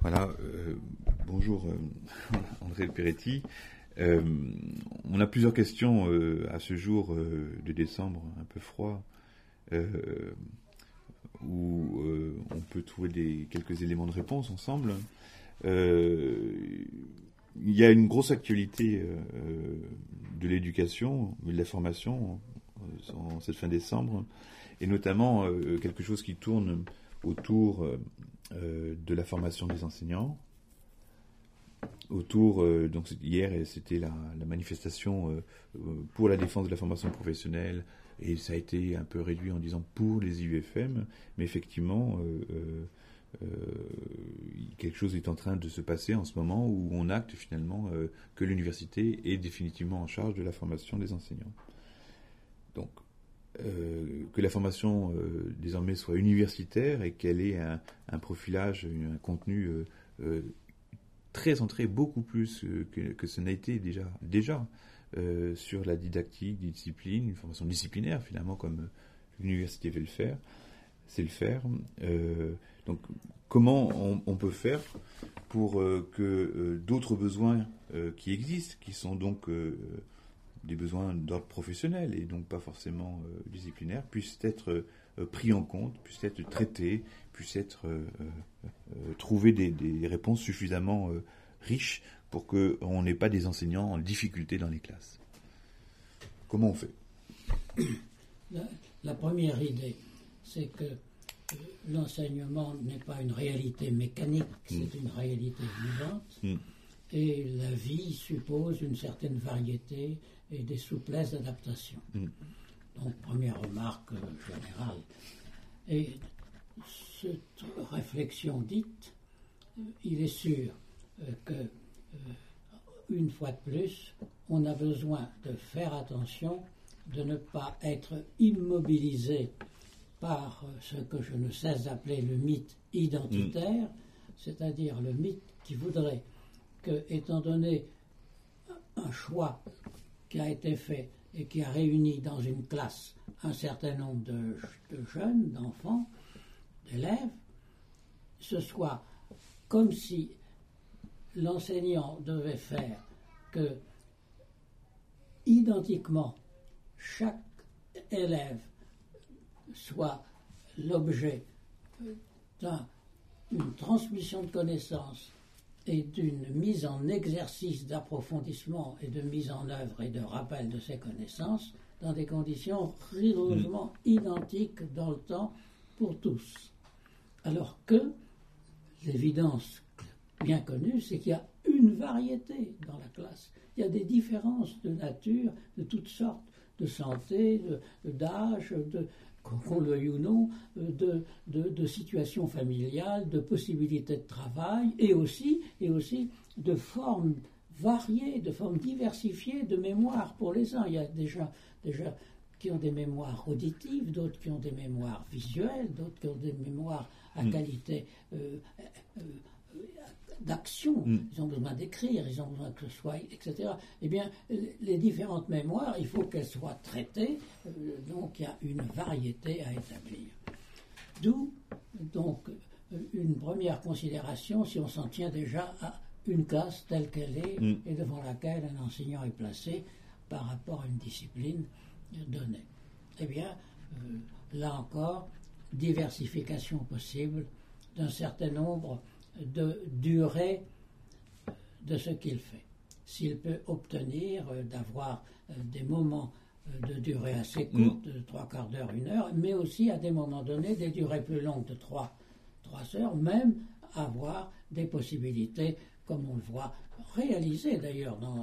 Voilà, bonjour André Peretti. On a plusieurs questions à ce jour de décembre un peu froid, où on peut trouver quelques éléments de réponse ensemble. Il y a une grosse actualité de l'éducation, de la formation en cette fin décembre, et notamment quelque chose qui tourne autour de la formation des enseignants. Donc hier, c'était la manifestation pour la défense de la formation professionnelle, et ça a été un peu réduit en disant pour les IUFM, mais effectivement, quelque chose est en train de se passer en ce moment où on acte finalement que l'université est définitivement en charge de la formation des enseignants. Donc, que la formation désormais soit universitaire et qu'elle ait un profilage, un contenu très centré, beaucoup plus que ce n'a été déjà sur la didactique, discipline, une formation disciplinaire finalement comme l'université veut le faire, c'est le faire. Donc comment on peut faire pour que d'autres besoins qui existent, qui sont donc des besoins d'ordre professionnel et donc pas forcément disciplinaires, puissent être pris en compte, puissent être traités, puissent être trouver des réponses suffisamment riches pour qu'on n'ait pas des enseignants en difficulté dans les classes. Comment on fait ? La première idée, c'est que l'enseignement n'est pas une réalité mécanique, c'est une réalité vivante. Et la vie suppose une certaine variété et des souplesses d'adaptation. Donc, première remarque générale. Et cette réflexion dite, il est sûr que, une fois de plus, on a besoin de faire attention, de ne pas être immobilisé par ce que je ne cesse d'appeler le mythe identitaire, c'est-à-dire le mythe qui voudrait que, étant donné un choix qui a été fait et qui a réuni dans une classe un certain nombre de jeunes, d'enfants, d'élèves, ce soit comme si l'enseignant devait faire que, identiquement, chaque élève soit l'objet d'une transmission de connaissances et d'une mise en exercice d'approfondissement et de mise en œuvre et de rappel de ces connaissances dans des conditions rigoureusement identiques dans le temps pour tous. Alors que l'évidence bien connue, c'est qu'il y a une variété dans la classe. Il y a des différences de nature, de toutes sortes, de santé, d'âge, qu'on le veuille ou non, de situations familiales, de possibilités de travail, et aussi de formes variées, de formes diversifiées de mémoire pour les uns. Il y a déjà qui ont des mémoires auditives, d'autres qui ont des mémoires visuelles, d'autres qui ont des mémoires à qualité d'action. Ils ont besoin d'écrire, ils ont besoin que ce soit, etc. Eh bien, les différentes mémoires, il faut qu'elles soient traitées, donc il y a une variété à établir. D'où, donc, une première considération, si on s'en tient déjà à une classe telle qu'elle est, et devant laquelle un enseignant est placé par rapport à une discipline donnée. Eh bien, là encore, diversification possible d'un certain nombre de durée de ce qu'il fait. S'il peut obtenir d'avoir des moments de durée assez courte, de 3/4 d'heure, 1 heure, mais aussi à des moments donnés des durées plus longues de 3 heures, même avoir des possibilités, comme on le voit réalisées d'ailleurs dans